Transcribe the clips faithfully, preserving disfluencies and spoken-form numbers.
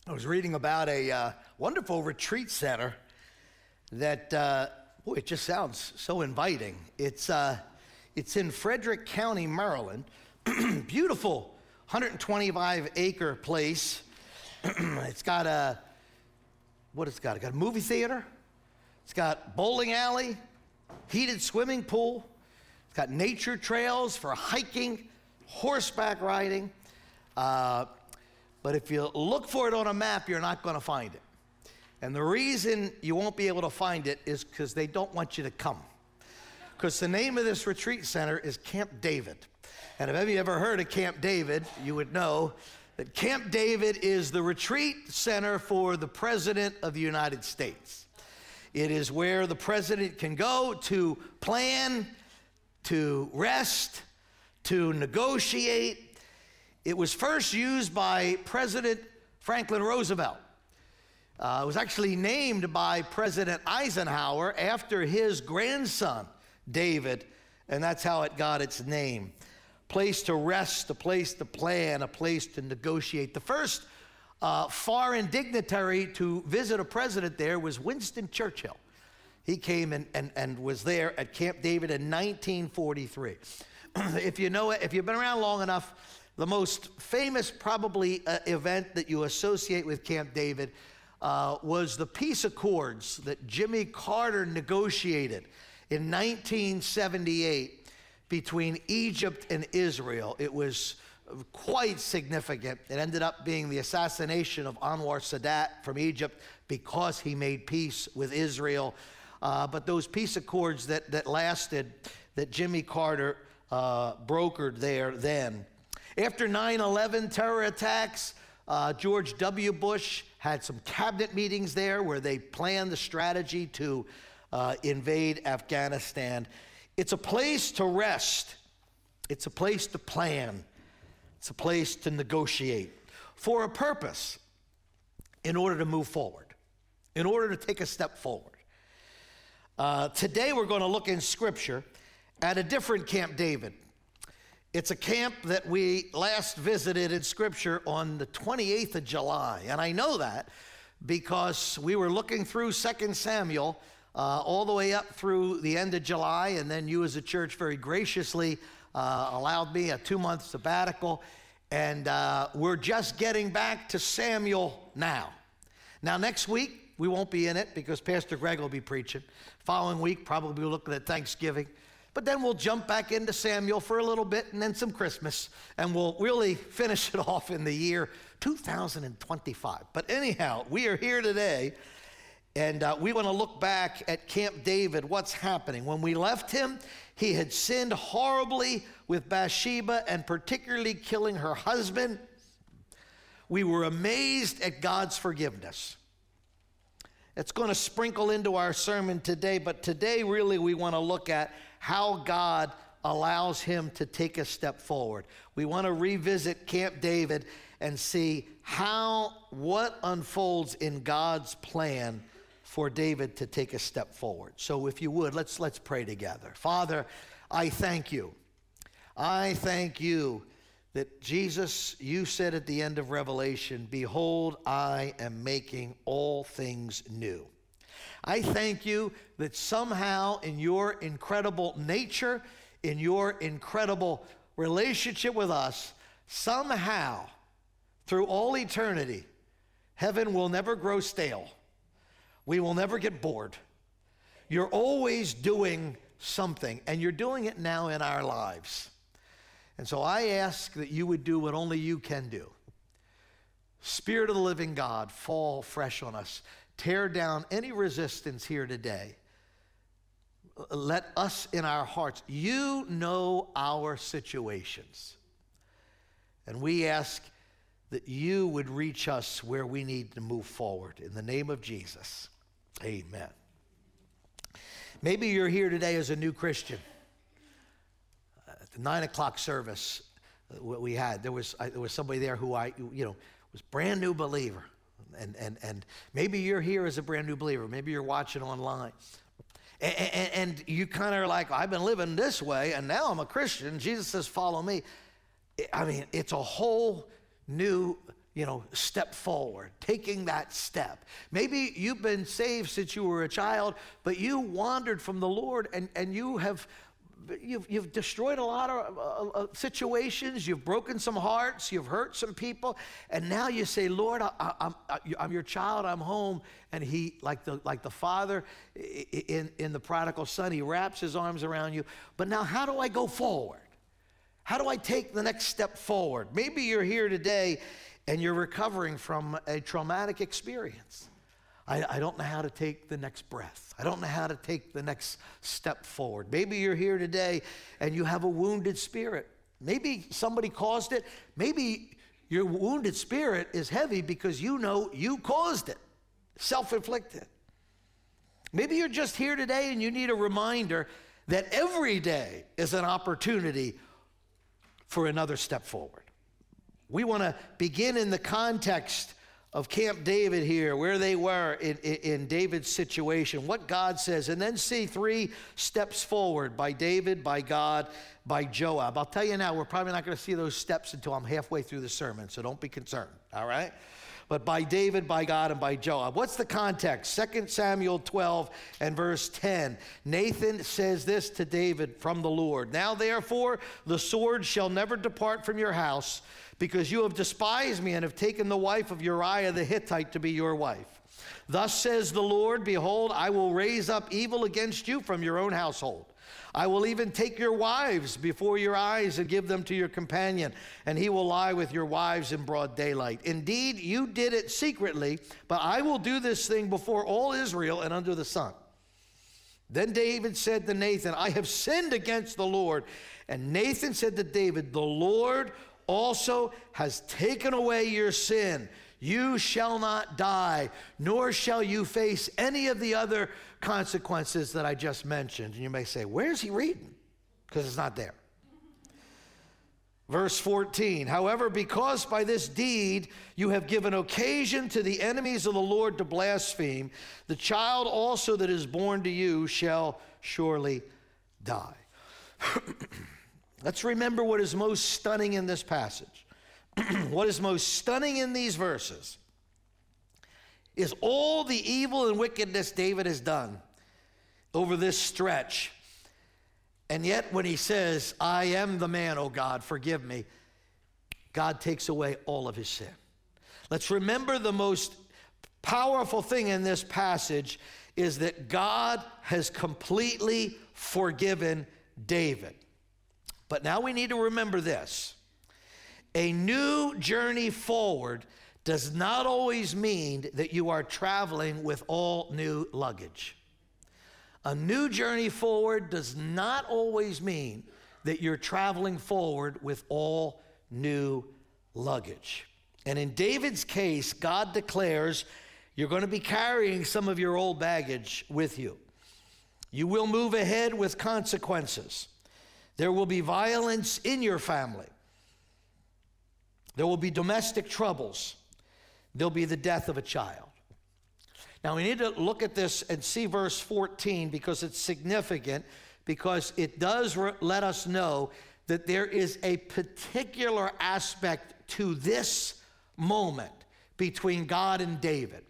I was reading about a uh, wonderful retreat center that, uh, boy, it just sounds so inviting. It's uh, it's in Frederick County, Maryland. Beautiful one hundred twenty-five acre place. It's got a, what it's got? It's got a movie theater. It's got bowling alley, heated swimming pool. It's got nature trails for hiking, horseback riding. Uh, but if you look for it on a map, you're not going to find it. And the reason you won't be able to find it is because they don't want you to come. Because the name of this retreat center is Camp David. And if you ever heard of Camp David, you would know that Camp David is the retreat center for the President of the United States. It is where the President can go to plan, to rest, to negotiate. It was first used by President Franklin Roosevelt. Uh, it was actually named by President Eisenhower after his grandson, David, and that's how it got its name. Place to rest, a place to plan, a place to negotiate. The first uh, foreign dignitary to visit a president there was Winston Churchill. He came and, and, and was there at Camp David in nineteen forty-three. If you know it, if you've been around long enough, the most famous probably uh, event that you associate with Camp David uh, was the peace accords that Jimmy Carter negotiated in nineteen seventy-eight between Egypt and Israel. It was quite significant. It ended up being the assassination of Anwar Sadat from Egypt because he made peace with Israel. Uh, but those peace accords that, that lasted, that Jimmy Carter uh, brokered there then. After nine eleven terror attacks, uh, George W. Bush had some cabinet meetings there where they planned the strategy to uh, invade Afghanistan. It's a place to rest. It's a place to plan. It's a place to negotiate for a purpose, in order to move forward, in order to take a step forward. Uh, today we're going to look in Scripture at a different Camp David. It's a camp that we last visited in Scripture on the twenty-eighth of July. And I know that because we were looking through Second Samuel uh, all the way up through the end of July, and then you as a church very graciously uh, allowed me a two-month sabbatical, and uh, we're just getting back to Samuel now. Now, next week, we won't be in it because Pastor Greg will be preaching. Following week, probably we're looking at Thanksgiving. But then we'll jump back into Samuel for a little bit and then some Christmas, and we'll really finish it off in the year two thousand twenty-five. But anyhow, we are here today, and uh, we want to look back at Camp David, what's happening. When we left him, he had sinned horribly with Bathsheba and particularly killing her husband. We were amazed at God's forgiveness. It's going to sprinkle into our sermon today, but today really we want to look at how God allows him to take a step forward. We want to revisit Camp David and see how, what unfolds in God's plan for David to take a step forward. So if you would, let's, let's pray together. Father, I thank you. I thank you that Jesus, you said at the end of Revelation, behold, I am making all things new. I thank you that somehow in your incredible nature, in your incredible relationship with us, somehow through all eternity, heaven will never grow stale. We will never get bored. You're always doing something, and you're doing it now in our lives. And so I ask that you would do what only you can do. Spirit of the living God, fall fresh on us. Tear down any resistance here today. Let us in our hearts, you know our situations. And we ask that you would reach us where we need to move forward. In the name of Jesus, amen. Maybe you're here today as a new Christian. At the nine o'clock service what we had, there was I, there was somebody there who I, you know, was brand new believer. And, and, and maybe you're here as a brand new believer. Maybe you're watching online. And, and, and you kind of are like, I've been living this way, and now I'm a Christian. Jesus says, follow me. I mean, it's a whole new you know, step forward, taking that step. Maybe you've been saved since you were a child, but you wandered from the Lord, and, and you have You've, you've destroyed a lot of uh, uh, situations. You've broken some hearts. You've hurt some people. And now you say, Lord, I, I, I'm, I'm your child. I'm home. And he, like the, like the father in, in the prodigal son, he wraps his arms around you. But now how do I go forward? How do I take the next step forward? Maybe you're here today and you're recovering from a traumatic experience. I, I don't know how to take the next breath. I don't know how to take the next step forward. Maybe you're here today and you have a wounded spirit. Maybe somebody caused it. Maybe your wounded spirit is heavy because you know you caused it, self-inflicted. Maybe you're just here today and you need a reminder that every day is an opportunity for another step forward. We want to begin in the context of Camp David here, where they were in, in, in David's situation, what God says, and then see three steps forward by David, by God, by Joab. I'll tell you now, we're probably not going to see those steps until I'm halfway through the sermon, so don't be concerned, all right? But by David, by God, and by Joab. What's the context? Second Samuel twelve and verse ten. Nathan says this to David from the Lord. Now therefore, the sword shall never depart from your house, because you have despised me and have taken the wife of Uriah the Hittite to be your wife. Thus says the Lord, behold, I will raise up evil against you from your own household. I will even take your wives before your eyes and give them to your companion, and he will lie with your wives in broad daylight. Indeed, you did it secretly, but I will do this thing before all Israel and under the sun. Then David said to Nathan, I have sinned against the Lord. And Nathan said to David, the Lord also has taken away your sin. You shall not die, nor shall you face any of the other consequences that I just mentioned. And you may say, where's he reading? Because it's not there. Verse fourteen, however, because by this deed you have given occasion to the enemies of the Lord to blaspheme, the child also that is born to you shall surely die. Let's remember what is most stunning in this passage. What is most stunning in these verses is all the evil and wickedness David has done over this stretch. And yet when he says, I am the man, O God, forgive me, God takes away all of his sin. Let's remember the most powerful thing in this passage is that God has completely forgiven David. But now we need to remember this. A new journey forward does not always mean that you are traveling with all new luggage. A new journey forward does not always mean that you're traveling forward with all new luggage. And in David's case, God declares you're going to be carrying some of your old baggage with you. You will move ahead with consequences. There will be violence in your family. There will be domestic troubles. There'll be the death of a child. Now we need to look at this and see verse fourteen because it's significant, because it does re- let us know that there is a particular aspect to this moment between God and David.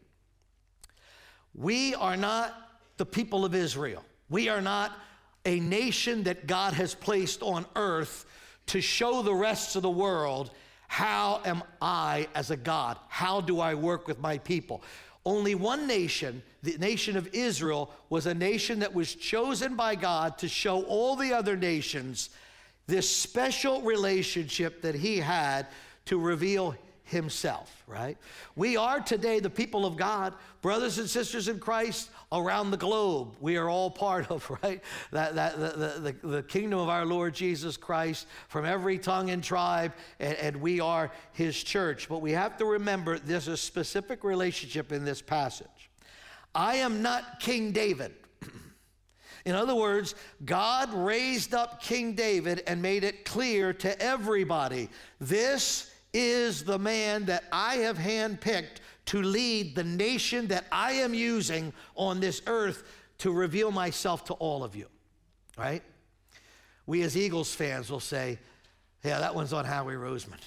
We are not the people of Israel. We are not a nation that God has placed on earth to show the rest of the world, how am I as a God? How do I work with my people? Only one nation, the nation of Israel, was a nation that was chosen by God to show all the other nations this special relationship that he had to reveal himself, right? We are today the people of God, brothers and sisters in Christ around the globe. We are all part of, right, that, that the, the, the kingdom of our Lord Jesus Christ from every tongue and tribe, and, and we are his church. But we have to remember there's a specific relationship in this passage. I am not King David. In other words, God raised up King David and made it clear to everybody, this is the man that I have handpicked to lead the nation that I am using on this earth to reveal myself to all of you, right? We as Eagles fans will say, yeah, that one's on Howie Roseman.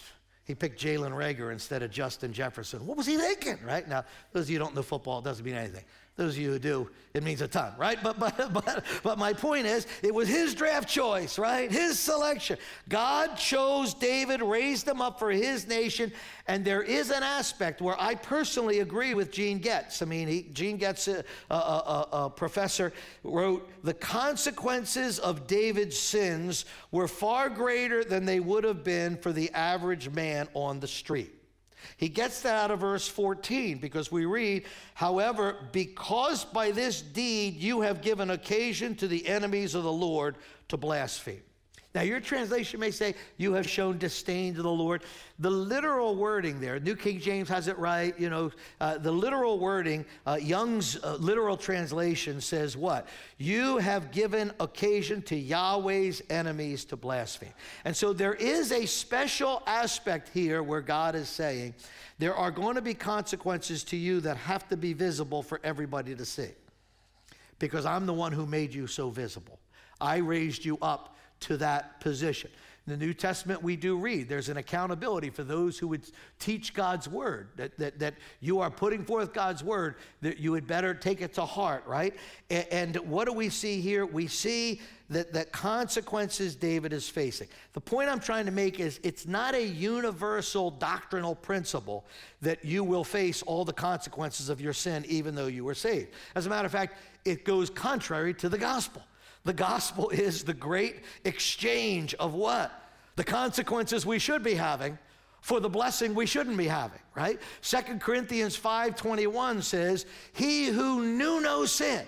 He picked Jalen Reagor instead of Justin Jefferson. What was he thinking, right? Now, those of you who don't know football, it doesn't mean anything. Those of you who do, it means a ton, right? But, but, but, but my point is, it was his draft choice, right? His selection. God chose David, raised him up for his nation, and there is an aspect where I personally agree with Gene Getz. I mean, he, Gene Getz, a, a, a, a professor, wrote, the consequences of David's sins were far greater than they would have been for the average man on the street. He gets that out of verse fourteen because we read, however, because by this deed you have given occasion to the enemies of the Lord to blaspheme. Now, your translation may say, you have shown disdain to the Lord. The literal wording there, New King James has it right, you know, uh, the literal wording, uh, Young's uh, literal translation says what? You have given occasion to Yahweh's enemies to blaspheme. And so there is a special aspect here where God is saying, there are going to be consequences to you that have to be visible for everybody to see. Because I'm the one who made you so visible. I raised you up to that position. In the New Testament, we do read there's an accountability for those who would teach God's word, that, that, that you are putting forth God's word, that you had better take it to heart, right? And, and what do we see here? We see that, that consequences David is facing. The point I'm trying to make is it's not a universal doctrinal principle that you will face all the consequences of your sin even though you were saved. As a matter of fact, it goes contrary to the gospel. The gospel is the great exchange of what? The consequences we should be having for the blessing we shouldn't be having, right? Second Corinthians five twenty-one says, he who knew no sin,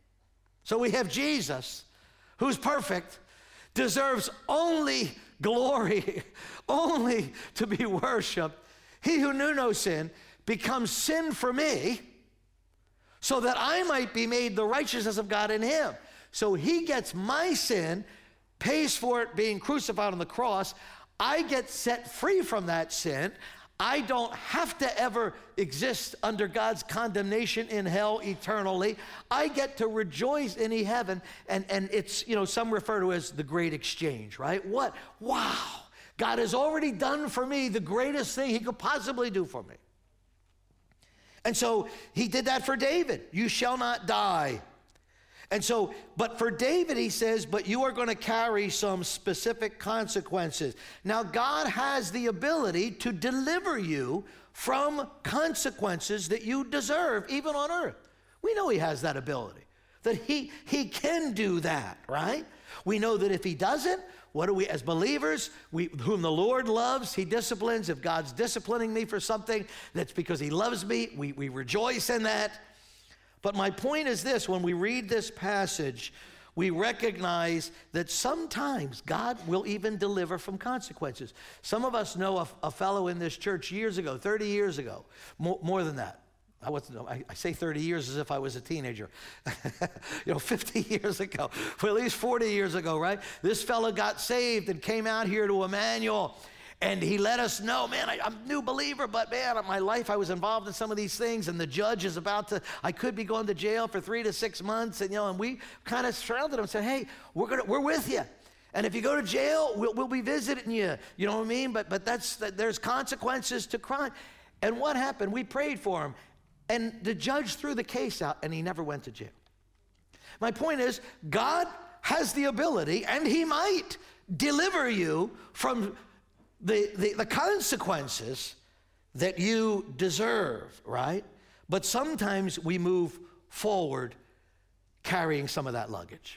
so we have Jesus, who's perfect, deserves only glory, only to be worshiped. He who knew no sin becomes sin for me so that I might be made the righteousness of God in him. So he gets my sin, pays for it being crucified on the cross. I get set free from that sin. I don't have to ever exist under God's condemnation in hell eternally. I get to rejoice in heaven, and, and it's, you know, some refer to it as the great exchange, right? What? Wow. God has already done for me the greatest thing he could possibly do for me. And so he did that for David. You shall not die. And so, but for David, he says, but you are going to carry some specific consequences. Now, God has the ability to deliver you from consequences that you deserve, even on earth. We know he has that ability, that he, he can do that, right? We know that if he doesn't, what do we, as believers, we, whom the Lord loves, he disciplines. If God's disciplining me for something, that's because he loves me. We, we rejoice in that. But my point is this, when we read this passage, we recognize that sometimes God will even deliver from consequences. Some of us know a, a fellow in this church years ago, thirty years ago, more, more than that. I, wasn't, I, I say thirty years as if I was a teenager. You know, fifty years ago, well, at least forty years ago, right? This fellow got saved and came out here to Emmanuel. And he let us know, man, I, I'm a new believer, but man, in my life I was involved in some of these things, and the judge is about to, I could be going to jail for three to six months, and you know, and we kind of surrounded him and said, hey, we're gonna, we're with you. And if you go to jail, we'll, we'll be visiting you. You know what I mean? But but that's there's consequences to crime. And what happened? We prayed for him, and the judge threw the case out, and he never went to jail. My point is, God has the ability, and he might deliver you from The, the, the consequences that you deserve, right? But sometimes we move forward carrying some of that luggage.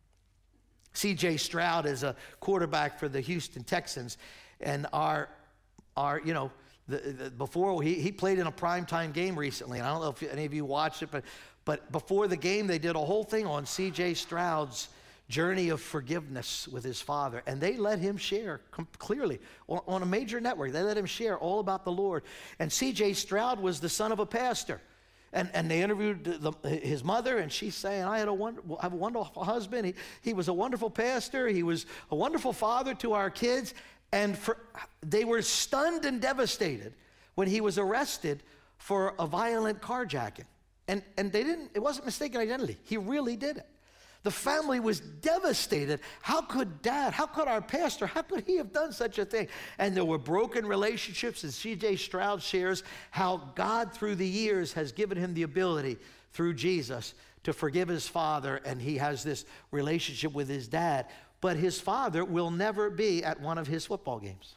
C J Stroud is a quarterback for the Houston Texans, and our, our you know, the, the, before he, he played in a primetime game recently, and I don't know if any of you watched it, but, but before the game they did a whole thing on C J Stroud's journey of forgiveness with his father, and they let him share com- clearly on, on a major network. They let him share all about the Lord. And C J Stroud was the son of a pastor, and and they interviewed the, his mother, and she's saying, I had a wonderful, I have a wonderful husband. He he was a wonderful pastor. He was a wonderful father to our kids. And for, they were stunned and devastated when he was arrested for a violent carjacking, and and they didn't. It wasn't mistaken identity. He really did it. The family was devastated. How could dad, how could our pastor, how could he have done such a thing? And there were broken relationships, and C J Stroud shares how God through the years has given him the ability through Jesus to forgive his father, and he has this relationship with his dad. But his father will never be at one of his football games.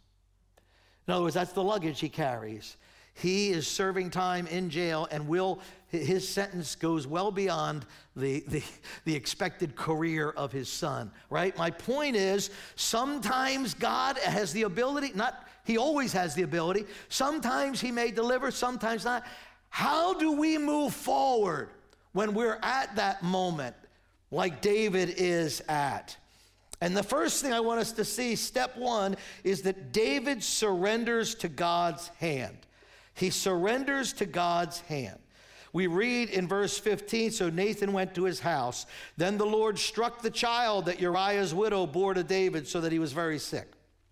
In other words, that's the luggage he carries. He is serving time in jail, and will his sentence goes well beyond the, the, the expected career of his son, right? My point is, sometimes God has the ability, not, he always has the ability. Sometimes he may deliver, sometimes not. How do we move forward when we're at that moment like David is at? And the first thing I want us to see, step one, is that David surrenders to God's hand. He surrenders to God's hand. We read in verse fifteen, so Nathan went to his house. Then the Lord struck the child that Uriah's widow bore to David, so that he was very sick.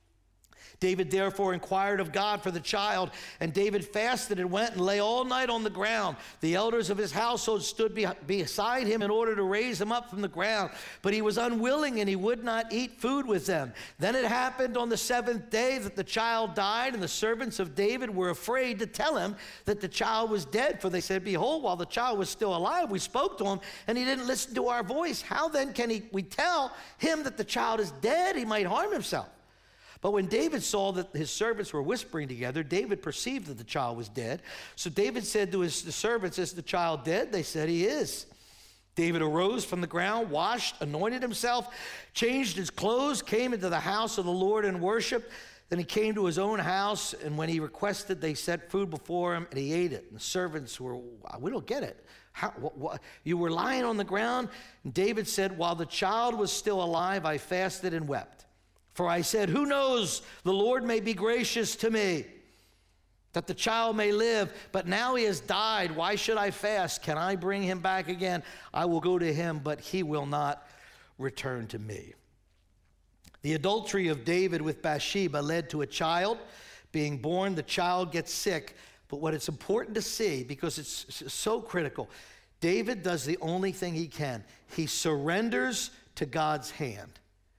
David therefore inquired of God for the child, and David fasted and went and lay all night on the ground. The elders of his household stood be beside him in order to raise him up from the ground, but he was unwilling, and he would not eat food with them. Then it happened on the seventh day that the child died, and the servants of David were afraid to tell him that the child was dead, for they said, behold, while the child was still alive, we spoke to him, and he didn't listen to our voice. How then can he, we tell him that the child is dead? He might harm himself. But when David saw that his servants were whispering together, David perceived that the child was dead. So David said to his servants, is the child dead? They said, he is. David arose from the ground, washed, anointed himself, changed his clothes, came into the house of the Lord and worshiped. Then he came to his own house, and when he requested, they set food before him, and he ate it. And the servants were, we don't get it. How, what, what? You were lying on the ground? And David said, while the child was still alive, I fasted and wept. For I said, who knows, the Lord may be gracious to me, that the child may live. But now he has died. Why should I fast? Can I bring him back again? I will go to him, but he will not return to me. The adultery of David with Bathsheba led to a child being born. The child gets sick. But what it's important to see, because it's so critical, David does the only thing he can. He surrenders to God's hand.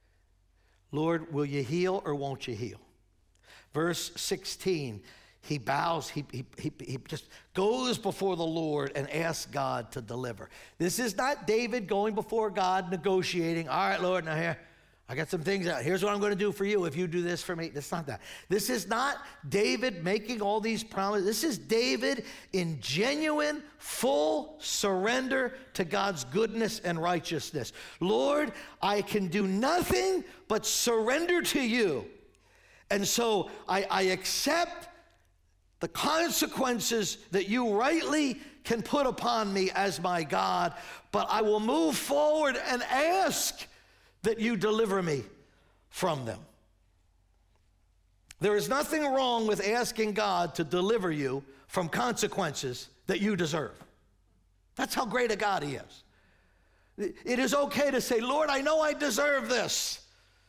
Lord, will you heal or won't you heal? Verse sixteen, he bows, he, he, he, he just goes before the Lord and asks God to deliver. This is not David going before God negotiating. All right, Lord, now here, I got some things out. Here's what I'm going to do for you if you do this for me. It's not that. This is not David making all these promises. This is David in genuine, full surrender to God's goodness and righteousness. Lord, I can do nothing but surrender to you. And so I, I accept the consequences that you rightly can put upon me as my God, but I will move forward and ask that you deliver me from them. There is nothing wrong with asking God to deliver you from consequences that you deserve. That's how great a God he is. It is okay to say, Lord, I know I deserve this,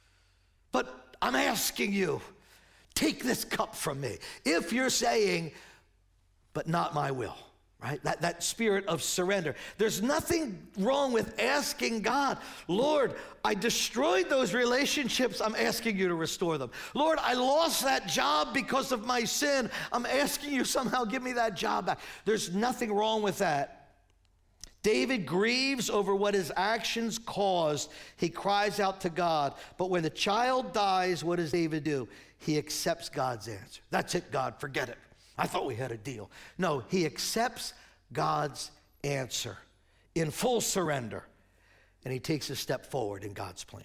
but I'm asking you, take this cup from me. If you're saying, but not my will. Right? That, that spirit of surrender. There's nothing wrong with asking God, Lord, I destroyed those relationships. I'm asking you to restore them. Lord, I lost that job because of my sin. I'm asking you somehow give me that job back. There's nothing wrong with that. David grieves over what his actions caused. He cries out to God. But when the child dies, what does David do? He accepts God's answer. That's it, God, forget it. I thought we had a deal. No, he accepts God's answer in full surrender, and he takes a step forward in God's plan.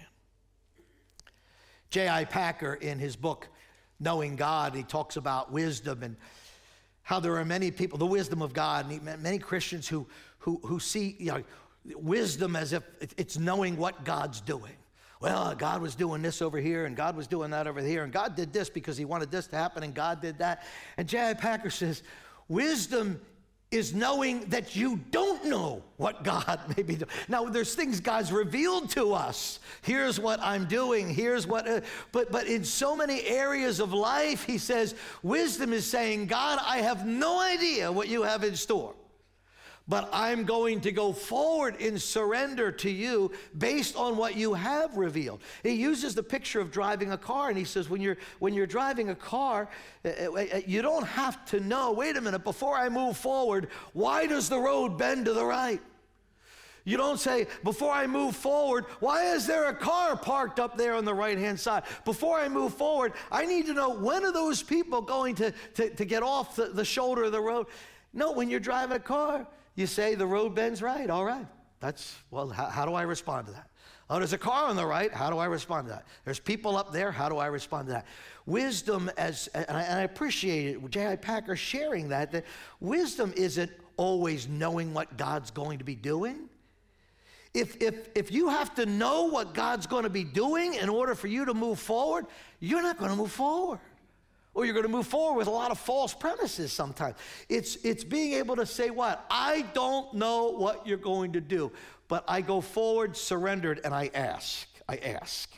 J I Packer, in his book, Knowing God, he talks about wisdom and how there are many people, the wisdom of God, and many Christians who, who, who see you know, wisdom as if it's knowing what God's doing. Well, God was doing this over here, and God was doing that over here, and God did this because he wanted this to happen, and God did that. And J I Packer says, wisdom is knowing that you don't know what God may be doing. Now, there's things God's revealed to us. Here's what I'm doing. Here's what, uh, but, but in so many areas of life, he says, wisdom is saying, God, I have no idea what you have in store. but I'm going to go forward in surrender to you based on what you have revealed. He uses the picture of driving a car, and he says, when you're, when you're driving a car, you don't have to know, wait a minute, before I move forward, why does the road bend to the right? You don't say, before I move forward, why is there a car parked up there on the right-hand side? Before I move forward, I need to know, when are those people going to, to, to get off the, the shoulder of the road? No, when you're driving a car, you say the road bends right. All right. That's, well, how, how do I respond to that? Oh, there's a car on the right. How do I respond to that? There's people up there. How do I respond to that? Wisdom, as and I, and I appreciate it, J I Packer sharing that, that wisdom isn't always knowing what God's going to be doing. If, if, if you have to know what God's going to be doing in order for you to move forward, you're not going to move forward. Or you're going to move forward with a lot of false premises sometimes. It's, it's being able to say what? I don't know what you're going to do, but I go forward, surrendered, and I ask. I ask.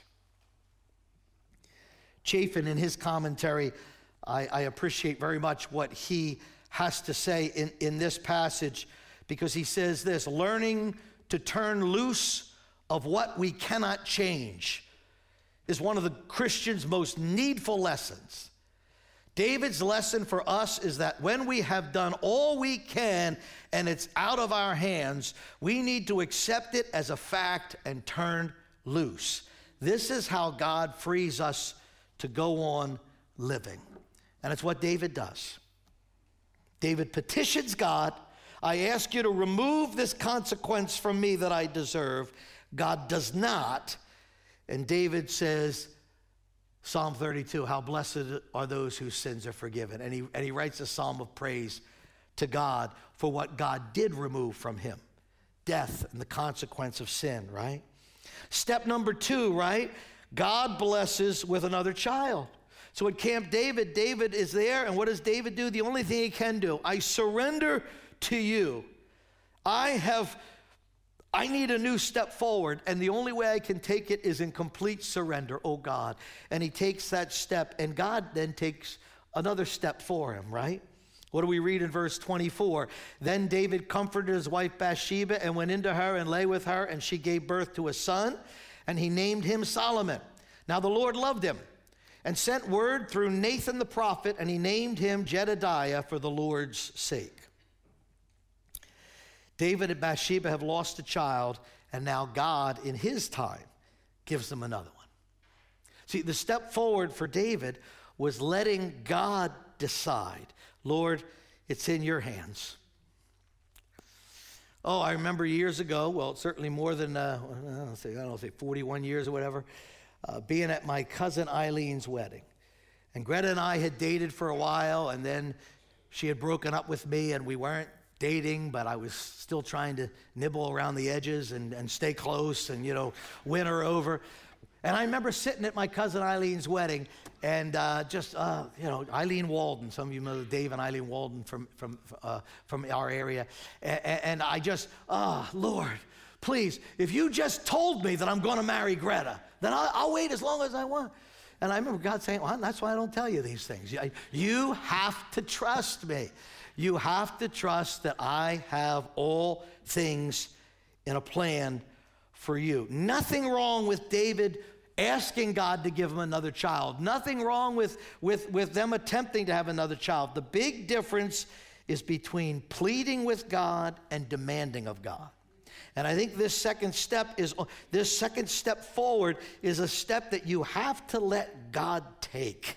Chafin, in his commentary, I, I appreciate very much what he has to say in, in this passage, because he says this: learning to turn loose of what we cannot change is one of the Christian's most needful lessons. David's lesson for us is that when we have done all we can and it's out of our hands, we need to accept it as a fact and turn loose. This is how God frees us to go on living. And it's what David does. David petitions God, I ask you to remove this consequence from me that I deserve. God does not. And David says, Psalm thirty-two, how blessed are those whose sins are forgiven. And he, and he writes a psalm of praise to God for what God did remove from him. Death and the consequence of sin, right? Step number two, right? God blesses with another child. So at Camp David, David is there, and what does David do? The only thing he can do, I surrender to you. I have... I need a new step forward, and the only way I can take it is in complete surrender, oh God. And he takes that step, and God then takes another step for him, right? What do we read in verse twenty-four? Then David comforted his wife Bathsheba and went into her and lay with her, and she gave birth to a son, and he named him Solomon. Now the Lord loved him and sent word through Nathan the prophet, and he named him Jedediah for the Lord's sake. David and Bathsheba have lost a child, and now God, in his time, gives them another one. See, the step forward for David was letting God decide. Lord, it's in your hands. Oh, I remember years ago, well, certainly more than, uh, I don't know, say, I don't know, say forty-one years or whatever, uh, being at my cousin Eileen's wedding. And Greta and I had dated for a while, and then she had broken up with me, and we weren't dating, but I was still trying to nibble around the edges and, and stay close and, you know, win her over. And I remember sitting at my cousin Eileen's wedding, and uh, just, uh, you know, Eileen Walden, some of you know Dave and Eileen Walden from, from, uh, from our area. And, and I just, oh, Lord, please, if you just told me that I'm going to marry Greta, then I'll, I'll wait as long as I want. And I remember God saying, well, that's why I don't tell you these things. You have to trust me. You have to trust that I have all things in a plan for you. Nothing wrong with David asking God to give him another child. Nothing wrong with, with, with them attempting to have another child. The big difference is between pleading with God and demanding of God. And I think this second step is this second step forward is a step that you have to let God take.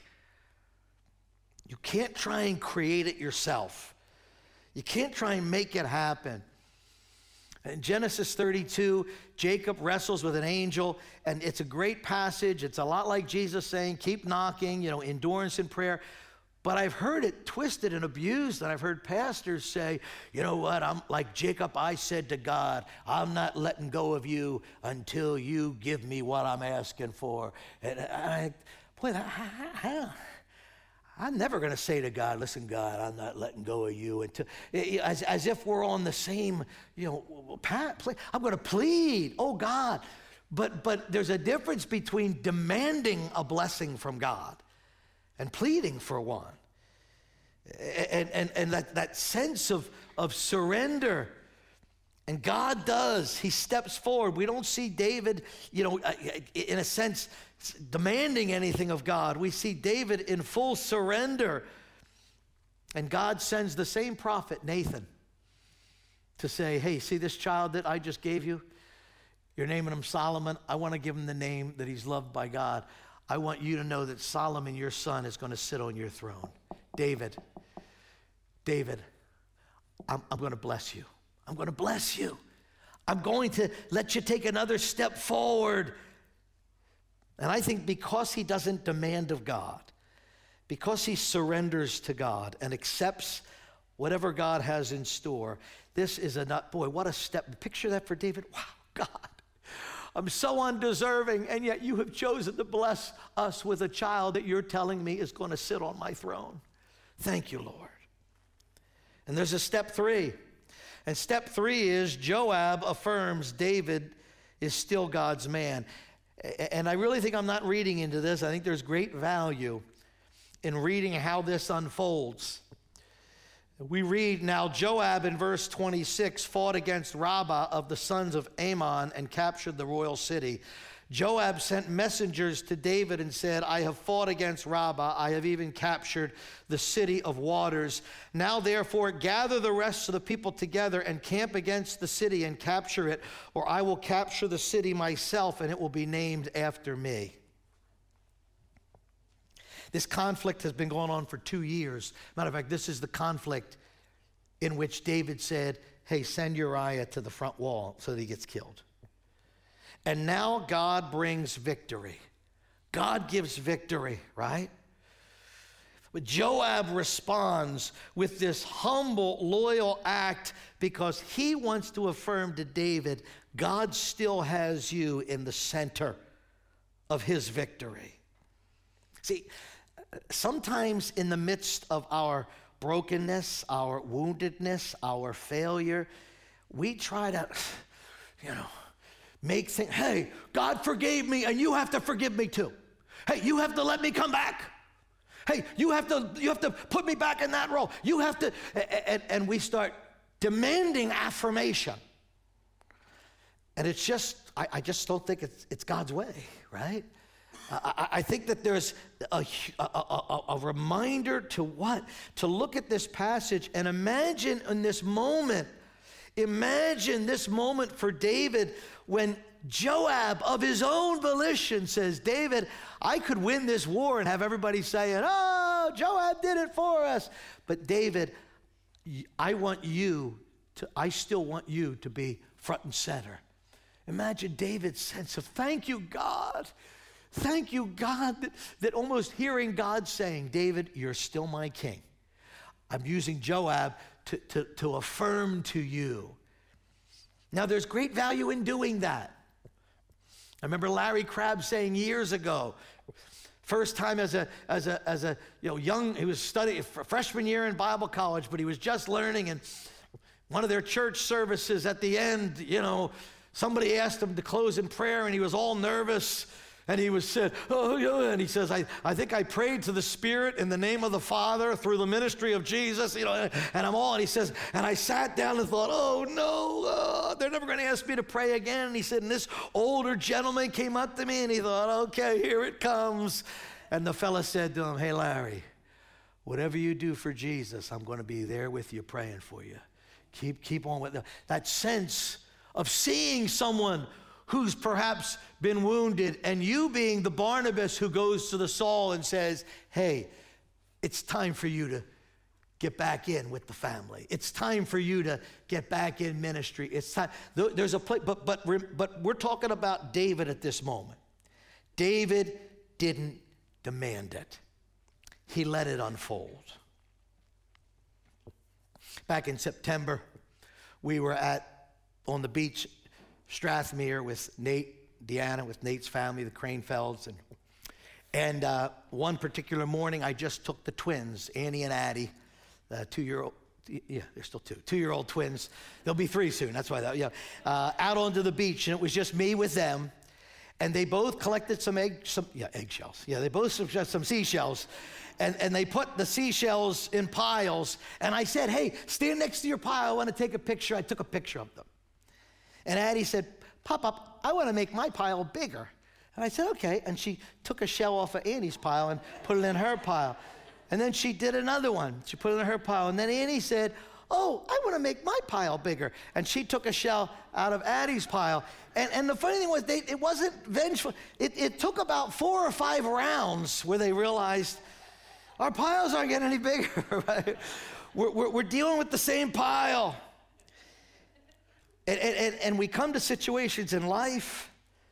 You can't try and create it yourself. You can't try and make it happen. In Genesis thirty-two, Jacob wrestles with an angel, and it's a great passage. It's a lot like Jesus saying, keep knocking, you know, endurance in prayer. But I've heard it twisted and abused, and I've heard pastors say, you know what, I'm like Jacob, I said to God, I'm not letting go of you until you give me what I'm asking for. And I, boy, how? I'm never going to say to God, listen, God, I'm not letting go of you until, as, as if we're on the same, you know, path. I'm going to plead, oh God. But, but there's a difference between demanding a blessing from God and pleading for one. And, and, and that, that sense of, of surrender And God does. He steps forward. We don't see David, you know, in a sense, demanding anything of God. We see David in full surrender. And God sends the same prophet, Nathan, to say, hey, see this child that I just gave you? You're naming him Solomon. I want to give him the name that he's loved by God. I want you to know that Solomon, your son, is going to sit on your throne. David, David, I'm, I'm going to bless you. I'm going to bless you. I'm going to let you take another step forward. And I think because he doesn't demand of God, because he surrenders to God and accepts whatever God has in store, this is a, not, boy, what a step. Picture that for David. Wow, God, I'm so undeserving, and yet you have chosen to bless us with a child that you're telling me is going to sit on my throne. Thank you, Lord. And there's a step three. And step three is Joab affirms David is still God's man. And I really think I'm not reading into this. I think there's great value in reading how this unfolds. We read, now Joab in verse twenty-six fought against Rabbah of the sons of Ammon and captured the royal city. Joab sent messengers to David and said, I have fought against Rabbah. I have even captured the city of waters. Now, therefore, gather the rest of the people together and camp against the city and capture it, or I will capture the city myself, and it will be named after me. This conflict has been going on for two years. Matter of fact, this is the conflict in which David said, hey, send Uriah to the front wall so that he gets killed. And now God brings victory. God gives victory, right? But Joab responds with this humble, loyal act because he wants to affirm to David, God still has you in the center of his victory. See, sometimes in the midst of our brokenness, our woundedness, our failure, we try to, you know, make things, hey, God forgave me and you have to forgive me too. Hey, you have to let me come back. Hey, you have to you have to put me back in that role. You have to, and, and we start demanding affirmation. And it's just, I, I just don't think it's, it's God's way, right? I, I think that there's a, a, a, a reminder to what? To look at this passage and imagine in this moment, imagine this moment for David when Joab, of his own volition, says, David, I could win this war and have everybody saying, oh, Joab did it for us. But David, I want you to, I still want you to be front and center. Imagine David's sense of, thank you, God. Thank you, God, that, that almost hearing God saying, David, you're still my king. I'm using Joab to, to, to affirm to you. Now, there's great value in doing that. I remember Larry Crabb saying years ago, first time as a as a as a you know young, he was studying freshman year in Bible college, but he was just learning. And one of their church services at the end, you know, somebody asked him to close in prayer, and he was all nervous. And he was said, oh, yeah. And he says, I, I think I prayed to the Spirit in the name of the Father through the ministry of Jesus, you know, and I'm all, and he says, and I sat down and thought, oh, no, uh, they're never going to ask me to pray again. And he said, and this older gentleman came up to me, and he thought, okay, here it comes. And the fella said to him, hey, Larry, whatever you do for Jesus, I'm going to be there with you praying for you. Keep, keep on with that. That sense of seeing someone who's perhaps been wounded, and you being the Barnabas who goes to the Saul and says, hey, it's time for you to get back in with the family. It's time for you to get back in ministry. It's time. There's a place, but, but, but we're talking about David at this moment. David didn't demand it. He let it unfold. Back in September, we were at, on the beach, Strathmere with Nate, Deanna, with Nate's family, the Cranefelds. And, and uh, one particular morning, I just took the twins, Annie and Addie, the two-year-old, yeah, they're still two, two-year-old twins. They'll be three soon, that's why, that, yeah, uh, out onto the beach, and it was just me with them. And they both collected some egg, some, yeah, eggshells. Yeah, they both some, some seashells. And, and they put the seashells in piles. And I said, hey, stand next to your pile. I want to take a picture. I took a picture of them. And Addie said, Pop, Pop, I want to make my pile bigger. And I said, okay. And she took a shell off of Annie's pile and put it in her pile. And then she did another one. She put it in her pile. And then Annie said, oh, I want to make my pile bigger. And she took a shell out of Addie's pile. And, and the funny thing was, they, it wasn't vengeful. It, it took about four or five rounds where they realized our piles aren't getting any bigger. Right? We're, we're, we're dealing with the same pile. And, and, and we come to situations in life,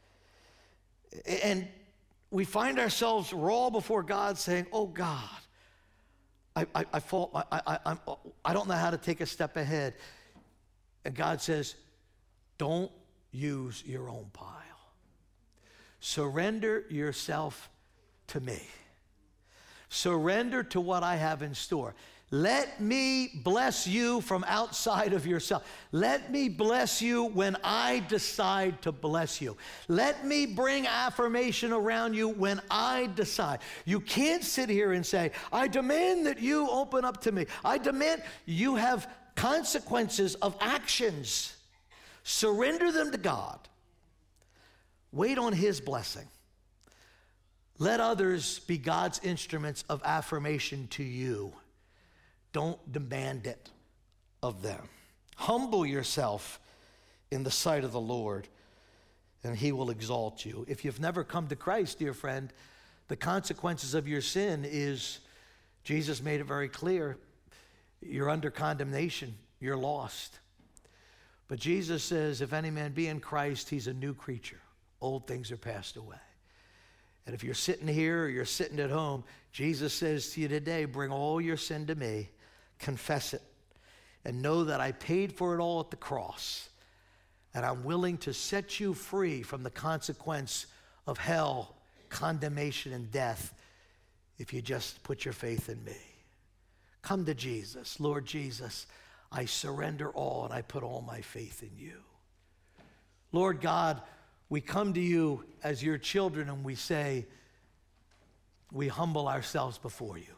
and we find ourselves raw before God saying, oh, God, I, I, I, fall, I, I, I'm, I don't know how to take a step ahead. And God says, don't use your own pile. Surrender yourself to me. Surrender to what I have in store. Let me bless you from outside of yourself. Let me bless you when I decide to bless you. Let me bring affirmation around you when I decide. You can't sit here and say, I demand that you open up to me. I demand. You have consequences of actions. Surrender them to God. Wait on His blessing. Let others be God's instruments of affirmation to you. Don't demand it of them. Humble yourself in the sight of the Lord, and He will exalt you. If you've never come to Christ, dear friend, the consequences of your sin is, Jesus made it very clear, you're under condemnation, you're lost. But Jesus says, if any man be in Christ, he's a new creature. Old things are passed away. And if you're sitting here or you're sitting at home, Jesus says to you today, bring all your sin to me. Confess it, and know that I paid for it all at the cross, and I'm willing to set you free from the consequence of hell, condemnation, and death if you just put your faith in me. Come to Jesus. Lord Jesus, I surrender all, and I put all my faith in you. Lord God, we come to you as your children, and we say, we humble ourselves before you.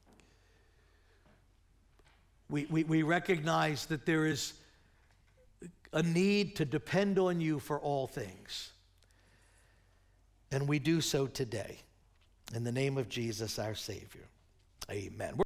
We, we, we recognize that there is a need to depend on you for all things. And we do so today. In the name of Jesus, our Savior. Amen.